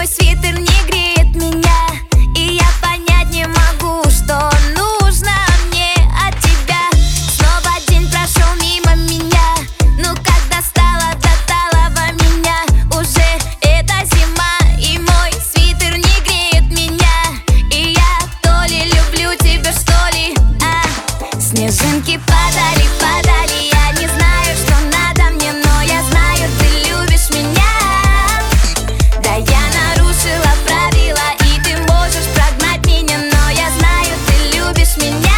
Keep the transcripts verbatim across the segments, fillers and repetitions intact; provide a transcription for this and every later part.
мой свитер не греет меня, и я понять не могу, что нужно мне от тебя. Снова день прошел мимо меня, ну когда стало до талого меня. Уже это зима, и мой свитер не греет меня, и я то ли люблю тебя, что ли, а снежинки падали, падали, я не знаю, что надо мне, но я знаю, ты любишь меня. Да, я нарушила правила, и ты можешь прогнать меня, но я знаю, ты любишь меня.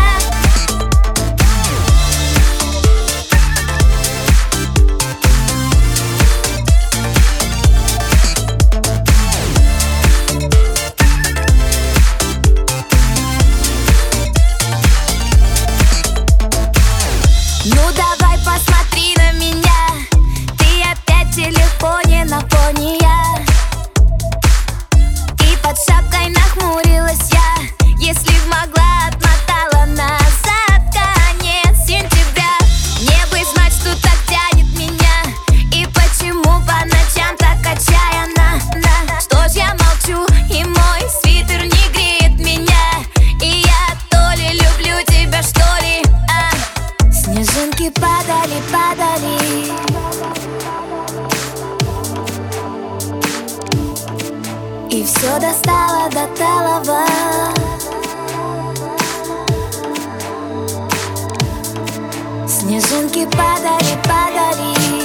Ну давай посмотри на меня, ты опять в телефоне, на фоне я, и под шапкой нахмурилась я. Если б могла, отмотала назад конец сентября. Мне бы знать, что так тянет меня, и почему по ночам так отчаянно. На что ж я молчу, и мой свитер не греет меня, и я то ли люблю тебя, что ли, а снежинки падали, падали, и все достало до талого. Снежинки падали, падали,